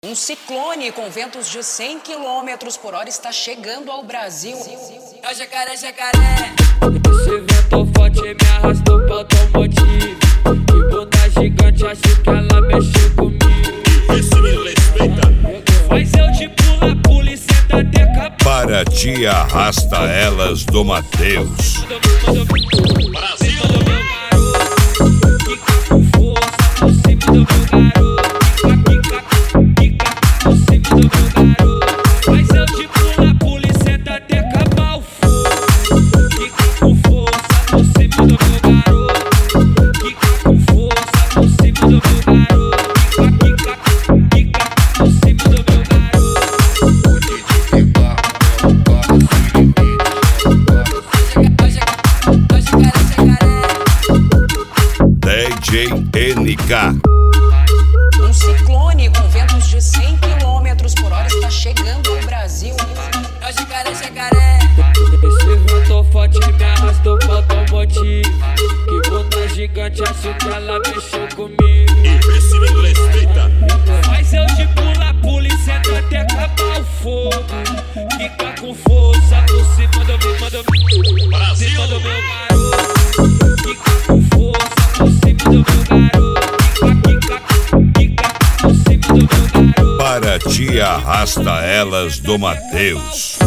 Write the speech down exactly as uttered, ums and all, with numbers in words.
Um ciclone com ventos de cem quilômetros por hora está chegando ao Brasil. É o jacaré, jacaré. Esse vento forte me arrastou pro automotivo. Que bunda gigante, acho que ela mexeu comigo. Esse me respeita. Faz eu te pula, pula e senta até acabar. Para ti arrasta elas do Mateus. Brasil. Quica com força por cima do meu garoto. Quica, quica, quica por cima do meu garoto. Faz eu te pula, pula e senta até acabar o fogo. Quica com força por cima do meu garoto. Quica com força por cima do meu garoto. Quica, quica, quica por cima do meu garoto. D J N K. Um ciclone com ventos de cem quilômetros por hora está chegando ao Brasil. É o jacaré, jacaré. Esse vento forte me arrastou pro automotivo. Que bunda gigante, acho que ela mexeu comigo. Esse me respeita. Faz eu de pula, pula e senta até acabar o fogo. Quica com força por cima do meu, do meu, Brasil. cima do meu garoto. Quica com força por cima do meu garoto. Quica, quica, quica por cima do meu garoto. Para ti arrasta elas do Mateus.